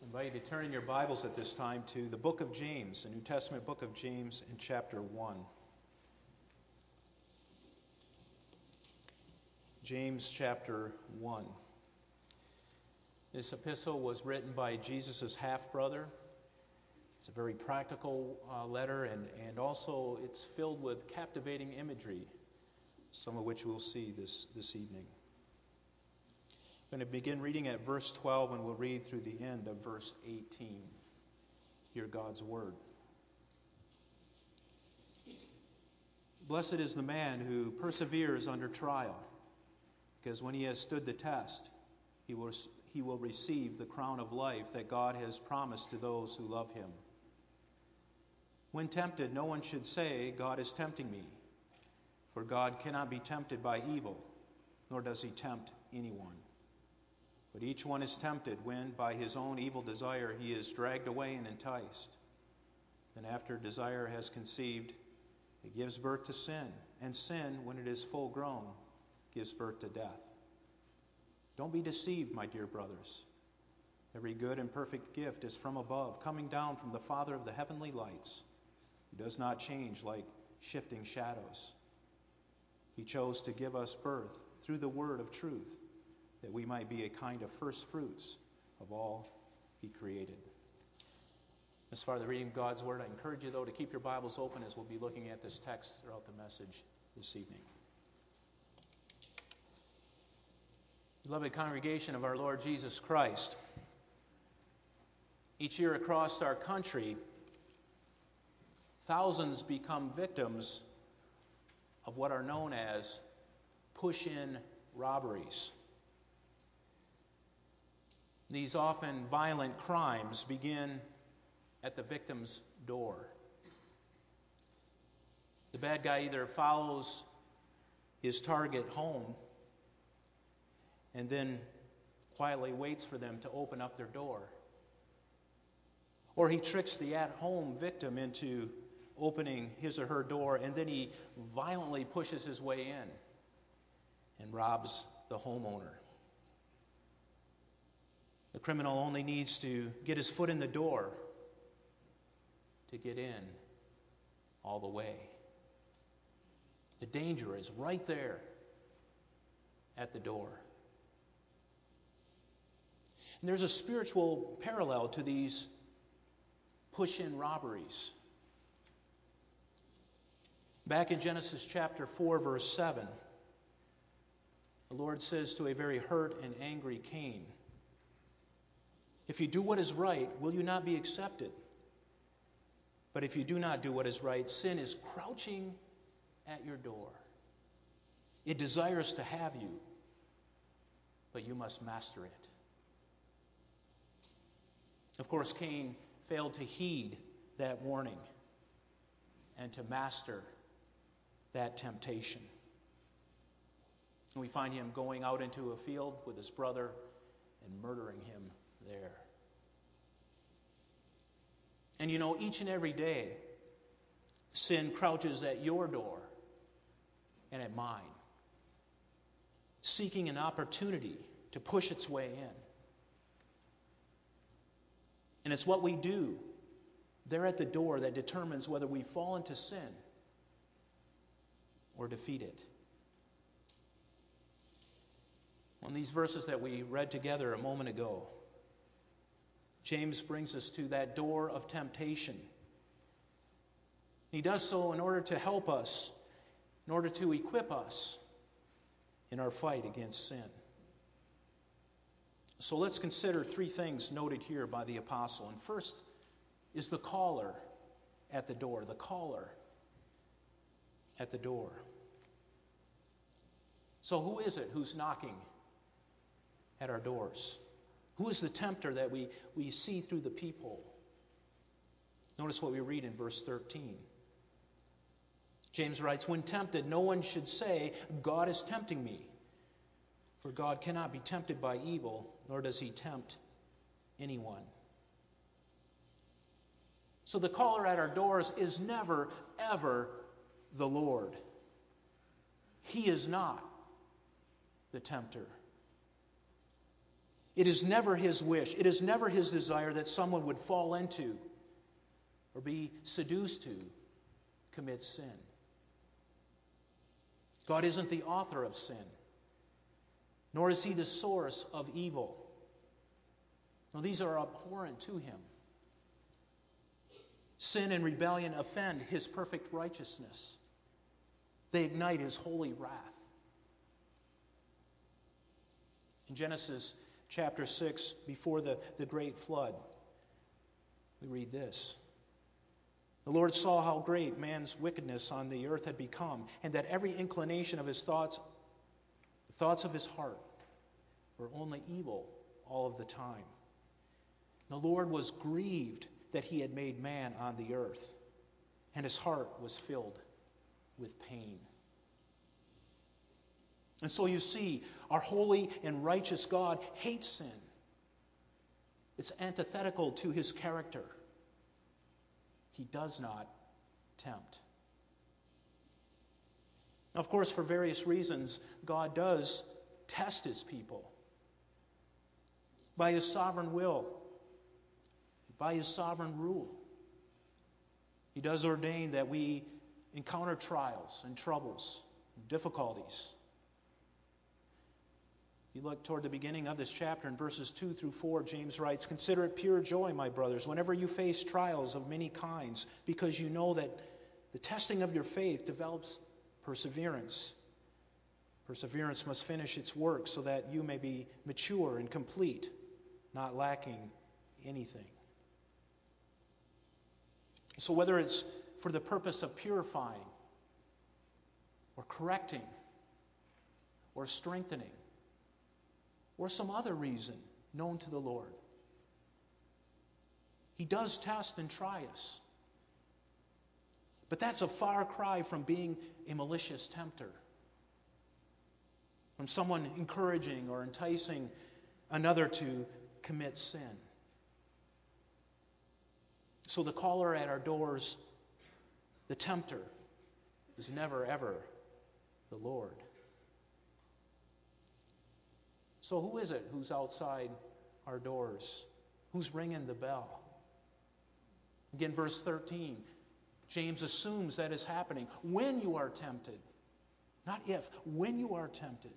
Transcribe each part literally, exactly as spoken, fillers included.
invite you to turn in your Bibles at this time to the book of James, the New Testament book of James in chapter one. James chapter one. This epistle was written by Jesus' half-brother. It's a very practical uh, letter, and, and also it's filled with captivating imagery, some of which we'll see this, this evening. I'm going to begin reading at verse twelve, and we'll read through the end of verse eighteen. Hear God's word. Blessed is the man who perseveres under trial, because when he has stood the test, he will, he will receive the crown of life that God has promised to those who love him. When tempted, no one should say, God is tempting me, for God cannot be tempted by evil, nor does he tempt anyone. But each one is tempted when, by his own evil desire, he is dragged away and enticed. Then after desire has conceived, it gives birth to sin. And sin, when it is full grown, gives birth to death. Don't be deceived, my dear brothers. Every good and perfect gift is from above, coming down from the Father of the heavenly lights, who does not change like shifting shadows. He chose to give us birth through the word of truth, that we might be a kind of first fruits of all he created. As far as the reading of God's word, I encourage you, though, to keep your Bibles open as we'll be looking at this text throughout the message this evening. Beloved congregation of our Lord Jesus Christ, each year across our country, thousands become victims of what are known as push-in robberies. These often violent crimes begin at the victim's door. The bad guy either follows his target home and then quietly waits for them to open up their door, or he tricks the at-home victim into opening his or her door, and then he violently pushes his way in and robs the homeowner. The criminal only needs to get his foot in the door to get in all the way. The danger is right there at the door. And there's a spiritual parallel to these push-in robberies. Back in Genesis chapter four, verse seven, the Lord says to a very hurt and angry Cain, if you do what is right, will you not be accepted? But if you do not do what is right, sin is crouching at your door. It desires to have you, but you must master it. Of course, Cain failed to heed that warning and to master that temptation. And we find him going out into a field with his brother and murdering him there. And you know, each and every day, sin crouches at your door and at mine, seeking an opportunity to push its way in. And it's what we do there at the door that determines whether we fall into sin or defeat it. On these verses that we read together a moment ago, James brings us to that door of temptation. He does so in order to help us, in order to equip us in our fight against sin. So let's consider three things noted here by the apostle. And first is the caller at the door. The caller at the door. So who is it who's knocking at our doors? Who is the tempter that we, we see through the peephole? Notice what we read in verse thirteen. James writes, when tempted, no one should say, God is tempting me. For God cannot be tempted by evil, nor does he tempt anyone. So the caller at our doors is never, ever the Lord. He is not the tempter. It is never his wish, it is never his desire that someone would fall into or be seduced to commit sin. God isn't the author of sin, nor is he the source of evil. No, these are abhorrent to him. Sin and rebellion offend his perfect righteousness. They ignite his holy wrath. In Genesis chapter six, before the, the great flood, we read this. The Lord saw how great man's wickedness on the earth had become, and that every inclination of his thoughts, the thoughts of his heart, were only evil all of the time. The Lord was grieved that he had made man on the earth, and his heart was filled with pain. And so you see, our holy and righteous God hates sin. It's antithetical to his character. He does not tempt. Now, of course, for various reasons, God does test his people. By his sovereign will, by his sovereign rule. He does ordain that we encounter trials and troubles, and difficulties. If you look toward the beginning of this chapter in verses two through four, James writes, "Consider it pure joy, my brothers, whenever you face trials of many kinds, because you know that the testing of your faith develops perseverance. Perseverance must finish its work so that you may be mature and complete, not lacking anything." So whether it's for the purpose of purifying, or correcting, or strengthening, or some other reason known to the Lord, he does test and try us. But that's a far cry from being a malicious tempter, from someone encouraging or enticing another to commit sin. So the caller at our doors, the tempter, is never ever the Lord. So who is it who's outside our doors? Who's ringing the bell? Again, verse thirteen, James assumes that is happening when you are tempted. Not if, when you are tempted.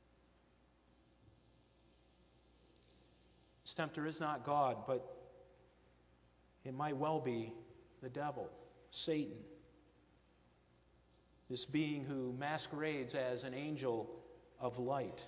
This tempter is not God, but it might well be the devil, Satan. This being who masquerades as an angel of light.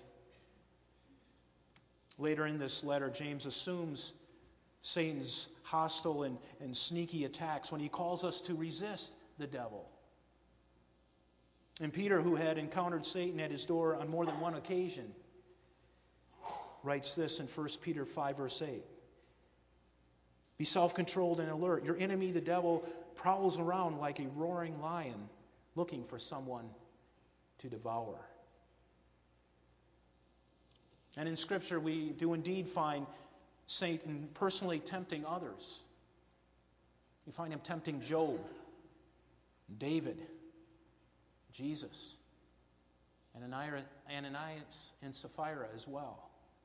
Later in this letter, James assumes Satan's hostile and, and sneaky attacks when he calls us to resist the devil. And Peter, who had encountered Satan at his door on more than one occasion, writes this in First Peter five, verse eight. "Be self-controlled and alert. Your enemy, the devil, prowls around like a roaring lion, looking for someone to devour." And in Scripture, we do indeed find Satan personally tempting others. You find him tempting Job, David, Jesus, and Ananias and Sapphira as well.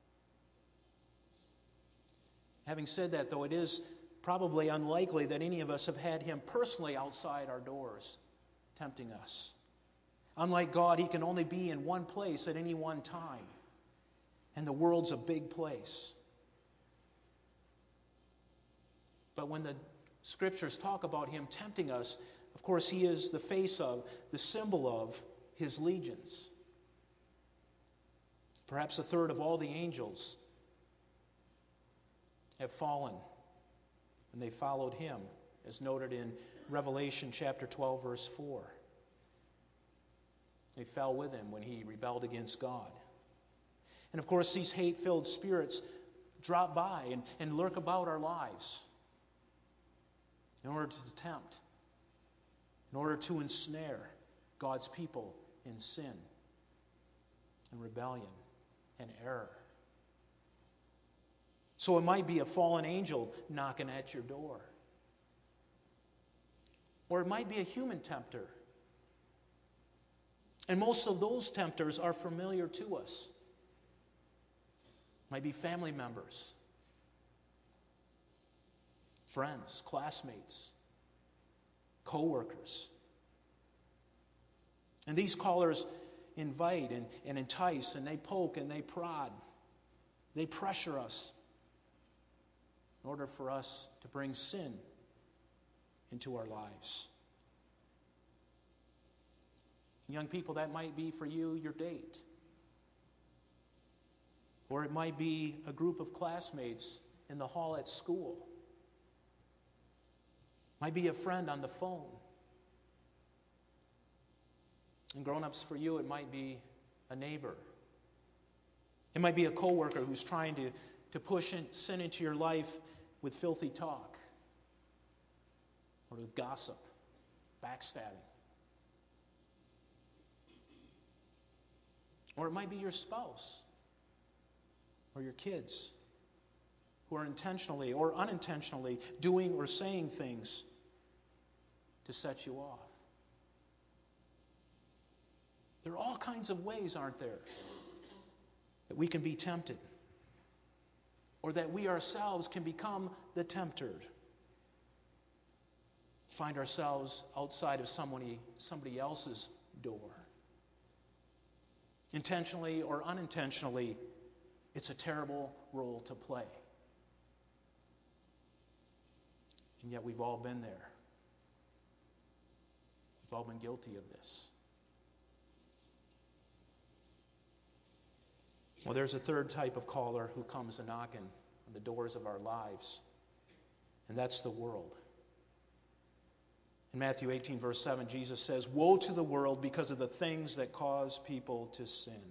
Having said that, though, it is probably unlikely that any of us have had him personally outside our doors tempting us. Unlike God, he can only be in one place at any one time. And the world's a big place. But when the Scriptures talk about him tempting us, of course, he is the face of, the symbol of his legions. Perhaps a third of all the angels have fallen, and they followed him, as noted in Revelation chapter twelve, verse four. They fell with him when he rebelled against God. And of course, these hate-filled spirits drop by and, and lurk about our lives in order to tempt, in order to ensnare God's people in sin and rebellion and error. So it might be a fallen angel knocking at your door. Or it might be a human tempter. And most of those tempters are familiar to us. Might be family members, friends, classmates, co-workers. And these callers invite and, and entice, and they poke and they prod. They pressure us in order for us to bring sin into our lives. Young people, that might be for you your date. Or it might be a group of classmates in the hall at school. Might be a friend on the phone. And grown-ups, for you, it might be a neighbor. It might be a coworker who's trying to, to push in, sin into your life with filthy talk or with gossip, backstabbing. Or it might be your spouse or your kids who are intentionally or unintentionally doing or saying things to set you off. There are all kinds of ways, aren't there, that we can be tempted, or that we ourselves can become the tempter. Find ourselves outside of somebody, somebody else's door. Intentionally or unintentionally, it's a terrible role to play. And yet we've all been there. We've all been guilty of this. Well, there's a third type of caller who comes a knocking on the doors of our lives, and that's the world. In Matthew eighteen, verse seven, Jesus says, "Woe to the world because of the things that cause people to sin."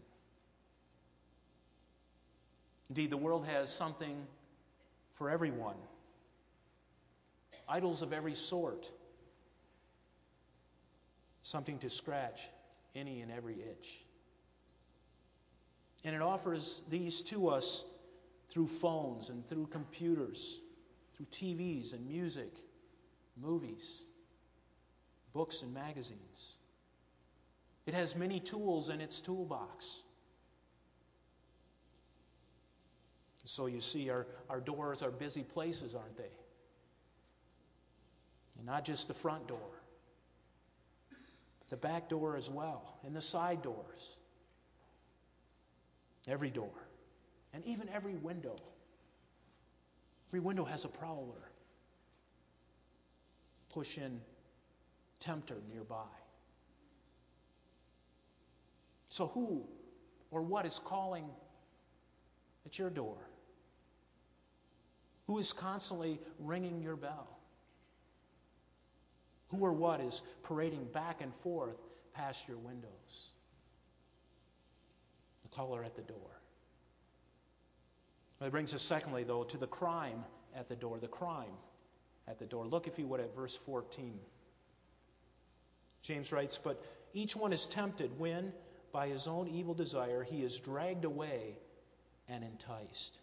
Indeed, the world has something for everyone. Idols of every sort. Something to scratch any and every itch. And it offers these to us through phones and through computers, through T Vs and music, movies, books and magazines. It has many tools in its toolbox. So you see, our, our doors are busy places, aren't they? And not just the front door, but the back door as well, and the side doors. Every door, and even every window. Every window has a prowler. Push in tempter nearby. So who or what is calling at your door? Who is constantly ringing your bell? Who or what is parading back and forth past your windows? The caller at the door. That brings us, secondly, though, to the crime at the door. The crime at the door. Look, if you would, at verse fourteen. James writes, "But each one is tempted when, by his own evil desire, he is dragged away and enticed."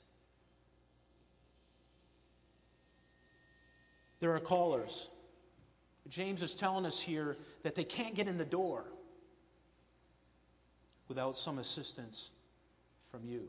There are callers. James is telling us here that they can't get in the door without some assistance from you.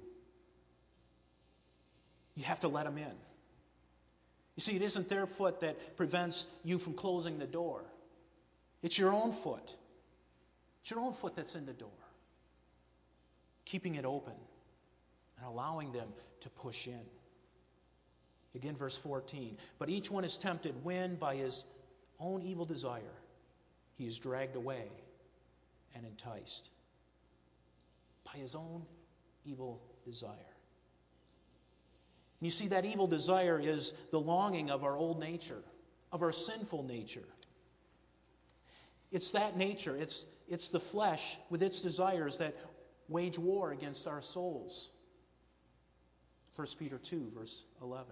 You have to let them in. You see, it isn't their foot that prevents you from closing the door. It's your own foot. It's your own foot that's in the door. Keeping it open and allowing them to push in. Again, verse fourteen. "But each one is tempted when, by his own evil desire, he is dragged away and enticed." By his own evil desire. And you see, that evil desire is the longing of our old nature, of our sinful nature. It's that nature, it's, it's the flesh with its desires that wage war against our souls. First Peter two, verse eleven.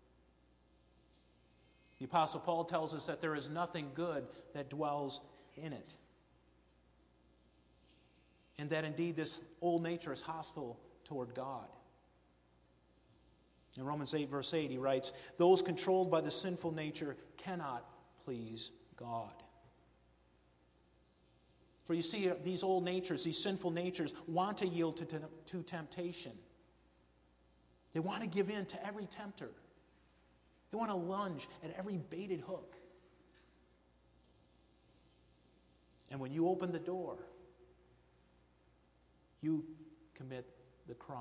The Apostle Paul tells us that there is nothing good that dwells in it. And that indeed this old nature is hostile toward God. In Romans eight, verse eight, he writes, "Those controlled by the sinful nature cannot please God." For you see, these old natures, these sinful natures, want to yield to, to temptation. They want to give in to every tempter. They want to lunge at every baited hook. And when you open the door, you commit the crime.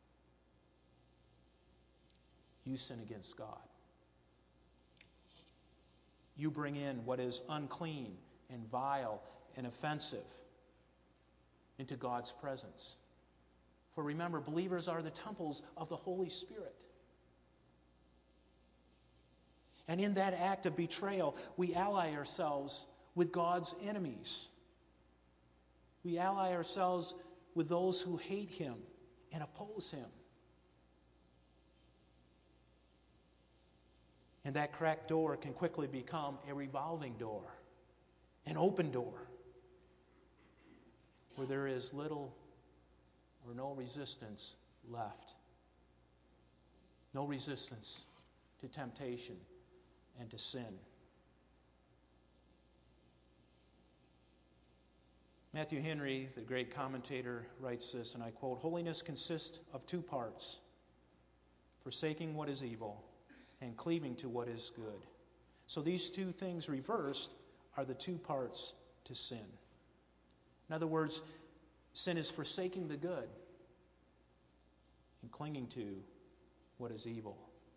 You sin against God. You bring in what is unclean and vile and offensive into God's presence. For remember, believers are the temples of the Holy Spirit. And in that act of betrayal, we ally ourselves with God's enemies. We ally ourselves with those who hate Him and oppose Him. And that cracked door can quickly become a revolving door, an open door, where there is little or no resistance left. No resistance to temptation and to sin. Matthew Henry, the great commentator, writes this, and I quote, "Holiness consists of two parts, forsaking what is evil and cleaving to what is good. So these two things reversed are the two parts to sin." In other words, sin is forsaking the good and clinging to what is evil.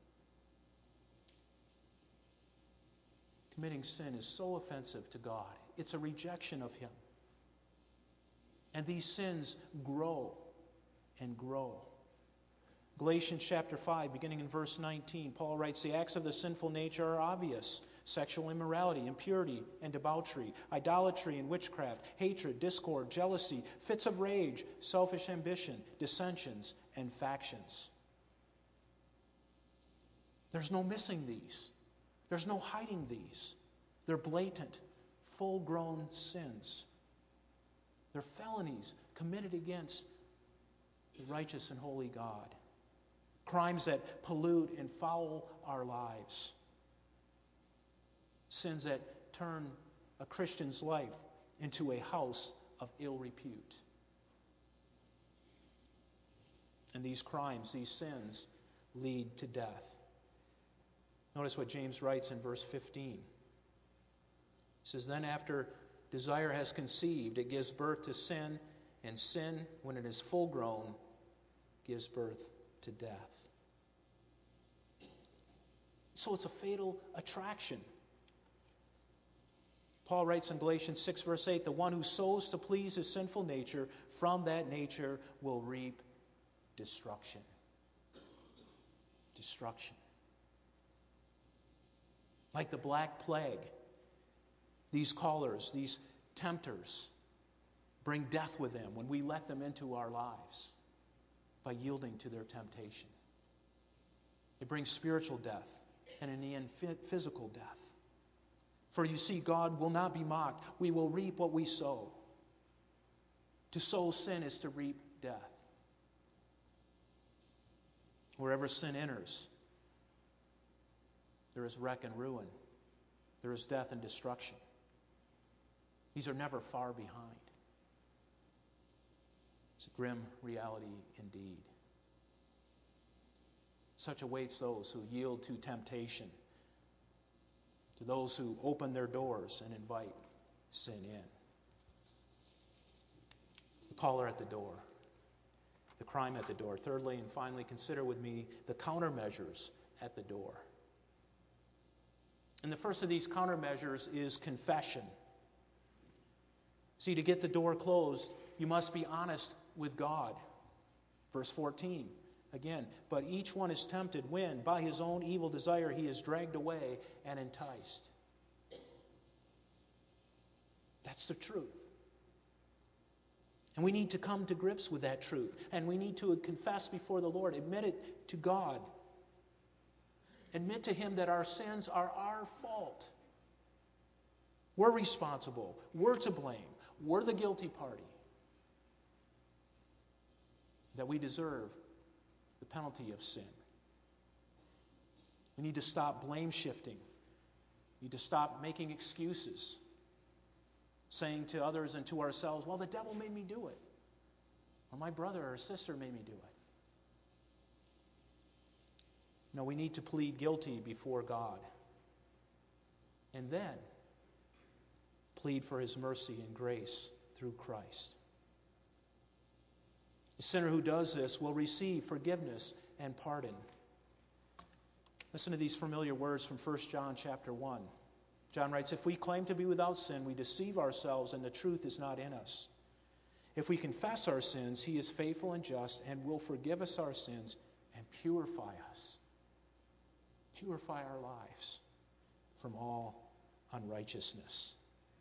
Committing sin is so offensive to God. It's a rejection of Him. And these sins grow and grow. Galatians chapter five, beginning in verse nineteen, Paul writes, "The acts of the sinful nature are obvious: sexual immorality, impurity and debauchery, idolatry and witchcraft, hatred, discord, jealousy, fits of rage, selfish ambition, dissensions, and factions." There's no missing these. There's no hiding these. They're blatant, full-grown sins. They're felonies committed against the righteous and holy God. Crimes that pollute and foul our lives. Sins that turn a Christian's life into a house of ill repute. And these crimes, these sins, lead to death. Notice what James writes in verse fifteen. He says, "Then after desire has conceived, it gives birth to sin, and sin, when it is full grown, gives birth to death." So it's a fatal attraction. Paul writes in Galatians six, verse eight, "The one who sows to please his sinful nature, from that nature will reap destruction." Destruction. Like the Black Plague, these callers, these tempters, bring death with them when we let them into our lives by yielding to their temptation. It brings spiritual death and in the end physical death. For you see, God will not be mocked. We will reap what we sow. To sow sin is to reap death. Wherever sin enters, there is wreck and ruin. There is death and destruction. These are never far behind. It's a grim reality indeed. Such awaits those who yield to temptation, to those who open their doors and invite sin in. The caller at the door, the crime at the door. Thirdly and finally, consider with me the countermeasures at the door. And the first of these countermeasures is confession. See, to get the door closed, you must be honest with God. Verse fourteen, again, "But each one is tempted when, by his own evil desire, he is dragged away and enticed." That's the truth. And we need to come to grips with that truth. And we need to confess before the Lord, admit it to God. Admit to Him that our sins are our fault. We're responsible. We're to blame. We're the guilty party. That we deserve the penalty of sin. We need to stop blame shifting. We need to stop making excuses. Saying to others and to ourselves, "Well, the devil made me do it." Or my brother or sister made me do it. No, we need to plead guilty before God. And then plead for His mercy and grace through Christ. The sinner who does this will receive forgiveness and pardon. Listen to these familiar words from First John chapter one. John writes, "If we claim to be without sin, we deceive ourselves and the truth is not in us. If we confess our sins, He is faithful and just and will forgive us our sins and purify us." Purify our lives from all unrighteousness.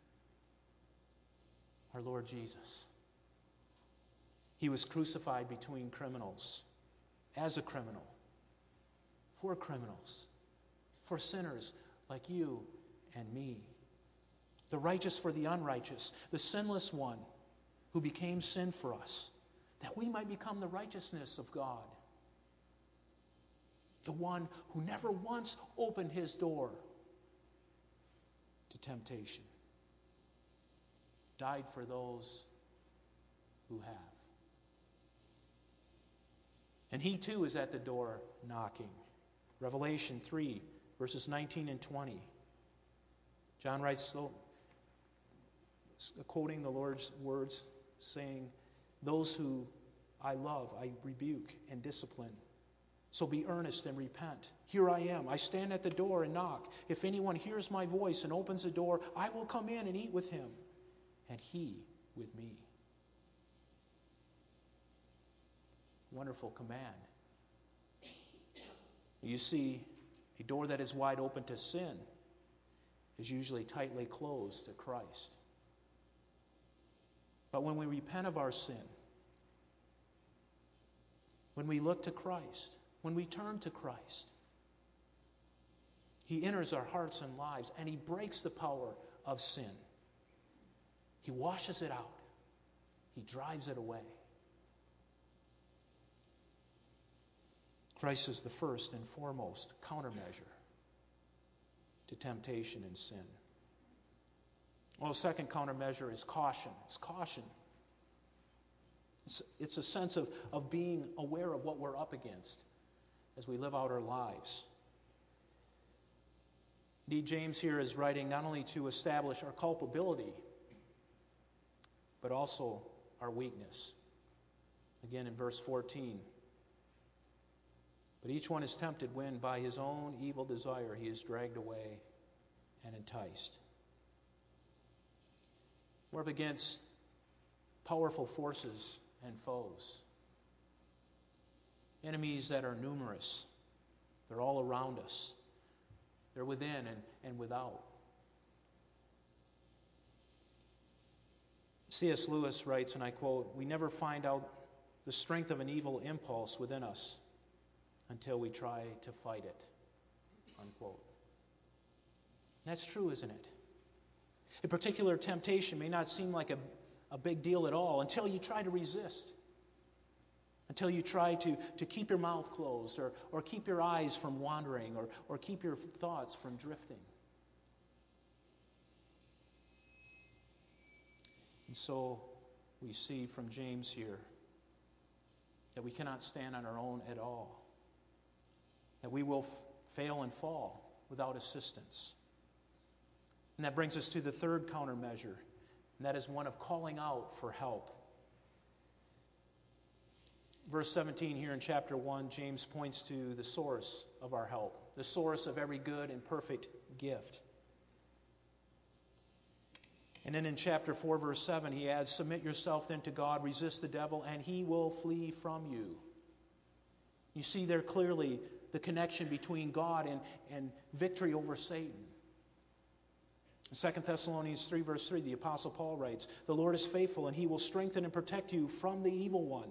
Our Lord Jesus. He was crucified between criminals, as a criminal, for criminals, for sinners like you and me. The righteous for the unrighteous, the sinless one who became sin for us, that we might become the righteousness of God. The one who never once opened His door to temptation, died for those who have. And He too is at the door knocking. Revelation three, verses nineteen and twenty. John writes, quoting the Lord's words, saying, "Those who I love, I rebuke and discipline. So be earnest and repent. Here I am. I stand at the door and knock. If anyone hears my voice and opens the door, I will come in and eat with him, and he with me." Wonderful command. You see, a door that is wide open to sin is usually tightly closed to Christ. But when we repent of our sin, when we look to Christ, when we turn to Christ, He enters our hearts and lives and He breaks the power of sin. He washes it out. He drives it away. Christ is the first and foremost countermeasure to temptation and sin. Well, the second countermeasure is caution. It's caution. It's, it's a sense of, of being aware of what we're up against as we live out our lives. Indeed, James here is writing not only to establish our culpability, but also our weakness. Again, in verse fourteen. "But each one is tempted when by his own evil desire he is dragged away and enticed." We're up against powerful forces and foes. Enemies that are numerous. They're all around us. They're within and, and without. C S Lewis writes, and I quote, "We never find out the strength of an evil impulse within us until we try to fight it." Unquote. That's true, isn't it? A particular temptation may not seem like a, a big deal at all until you try to resist. Until you try to, to keep your mouth closed or, or keep your eyes from wandering or, or keep your thoughts from drifting. And so we see from James here that we cannot stand on our own at all. That we will f- fail and fall without assistance. And that brings us to the third countermeasure, and that is one of calling out for help. Verse seventeen here in chapter one, James points to the source of our help, the source of every good and perfect gift. And then in chapter four, verse seven, he adds, "Submit yourself then to God, resist the devil, and he will flee from you." You see there clearly the connection between God and, and victory over Satan. In Second Thessalonians three, verse three, the Apostle Paul writes, "The Lord is faithful, and He will strengthen and protect you from the evil one."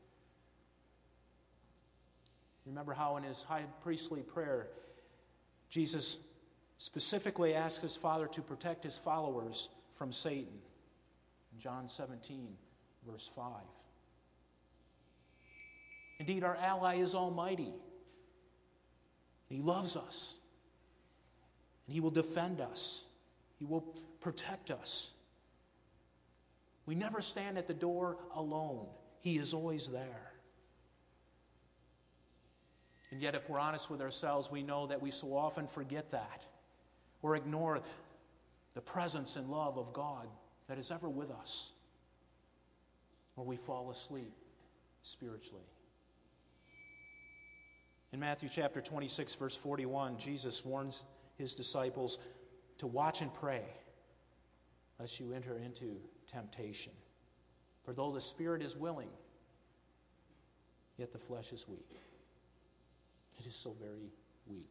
Remember how in His high priestly prayer, Jesus specifically asked His Father to protect His followers from Satan. In John seventeen, verse five. Indeed, our ally is almighty. He loves us. And He will defend us. He will protect us. We never stand at the door alone. He is always there. And yet, if we're honest with ourselves, we know that we so often forget that or ignore the presence and love of God that is ever with us, or we fall asleep spiritually. In Matthew chapter twenty-six, verse forty-one, Jesus warns his disciples to watch and pray, lest you enter into temptation. For though the spirit is willing, yet the flesh is weak. It is so very weak.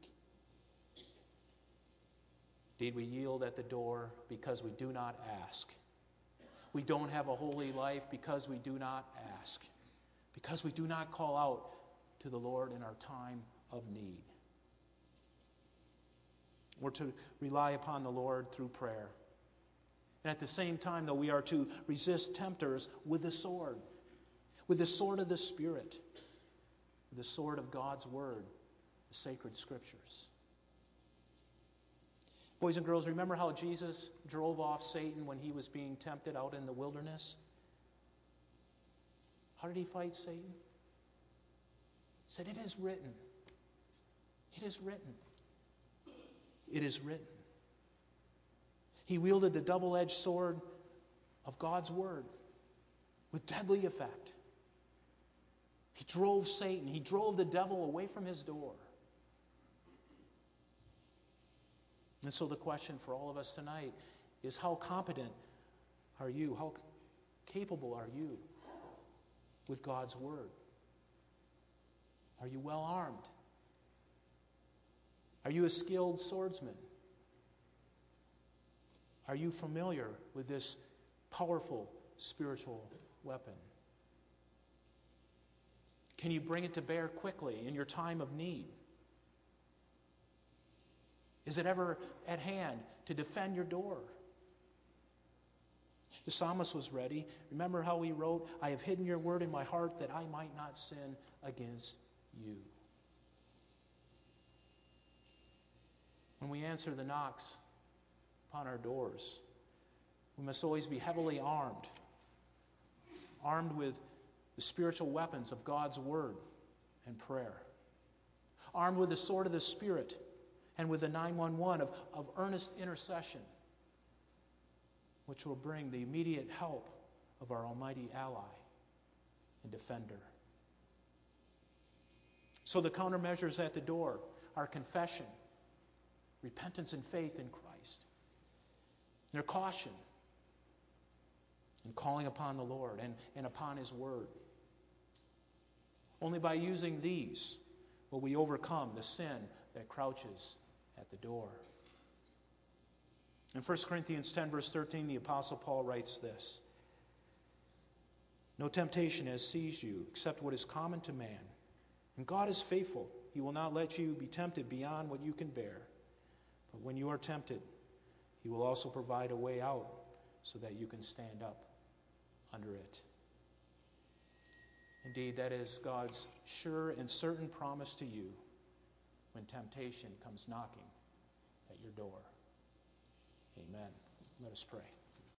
Indeed, we yield at the door because we do not ask. We don't have a holy life because we do not ask. Because we do not call out to the Lord in our time of need. We're to rely upon the Lord through prayer. And at the same time, though, we are to resist tempters with the sword. With the sword of the Spirit. With the sword of God's Word. The sacred Scriptures. Boys and girls, remember how Jesus drove off Satan when he was being tempted out in the wilderness? How did he fight Satan? He said, "It is written. It is written. It is written." He wielded the double-edged sword of God's Word with deadly effect. He drove Satan, he drove the devil away from his door. And so the question for all of us tonight is, how competent are you? How capable are you with God's Word? Are you well armed? Are you a skilled swordsman? Are you familiar with this powerful spiritual weapon? Can you bring it to bear quickly in your time of need? Is it ever at hand to defend your door? The psalmist was ready. Remember how he wrote, "I have hidden your word in my heart that I might not sin against you." When we answer the knocks upon our doors, we must always be heavily armed, armed with the spiritual weapons of God's Word and prayer, armed with the sword of the Spirit and with the nine one one of, of earnest intercession, which will bring the immediate help of our almighty ally and defender. So the countermeasures at the door are confession, repentance and faith in Christ. Their caution and calling upon the Lord and, and upon His Word. Only by using these will we overcome the sin that crouches at the door. In First Corinthians ten, verse thirteen, the Apostle Paul writes this: "No temptation has seized you except what is common to man. And God is faithful. He will not let you be tempted beyond what you can bear. But when you are tempted, He will also provide a way out so that you can stand up under it." Indeed, that is God's sure and certain promise to you when temptation comes knocking at your door. Amen. Let us pray.